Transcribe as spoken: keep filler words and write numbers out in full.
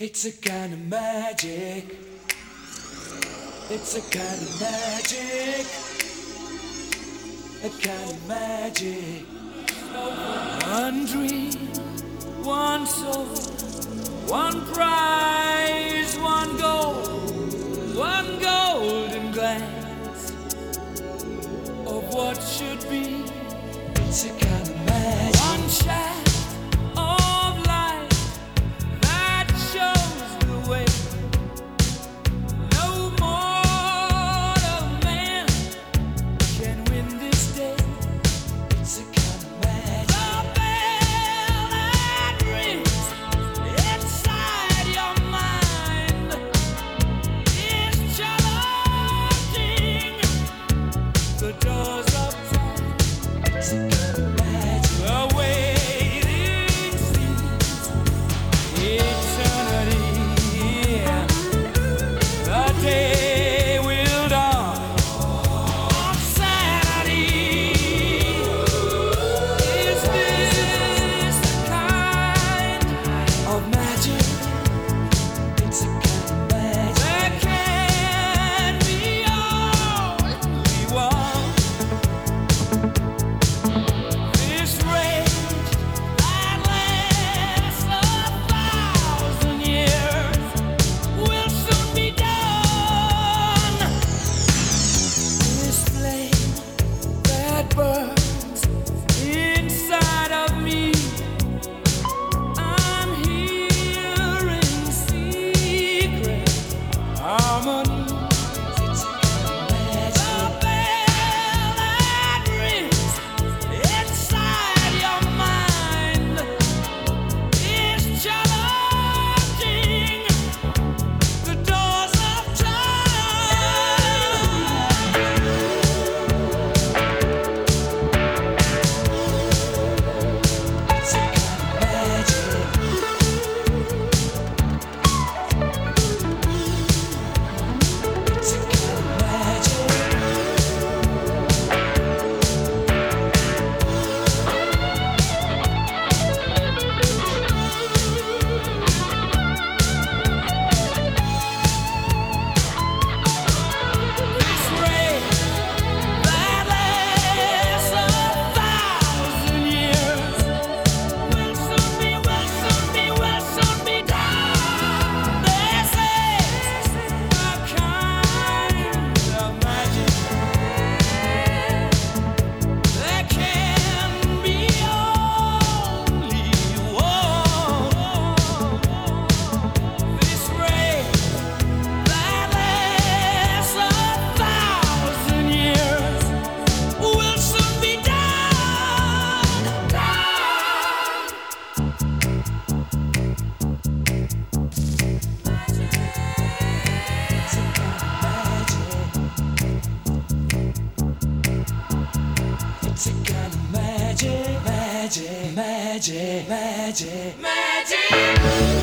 It's a kind of magic. It's a kind of magic. A kind of magic. One dream, one soul, one prize, one goal, one golden glance of what should be. It's a kind of magic. One shaft of light that shows the way. No mortal man can win this day. It's a kind of magic. The bell that rings inside your mind is challenging the doors of time. It's a kind of magic. The waiting seems eternity. The day will dawn on Saturday. Is this the kind of magic? It's a kind of magic. There can be only one. This rage that lasts a thousand years will soon be done. This flame that burns inside of me, I'm hearing secret harmonies. It's a kind of magic. The bell that rings inside your mind is challenging the doors of time. It's a kind of magic. It's a kind of magic. This ray that lasts a thousand years will soon be, will soon be, will soon be done. This is a kind of magic. There can be only one. This ray that lasts a thousand years will soon be done. It's a kind of magic. It's a kind of magic, magic, magic, magic, magic.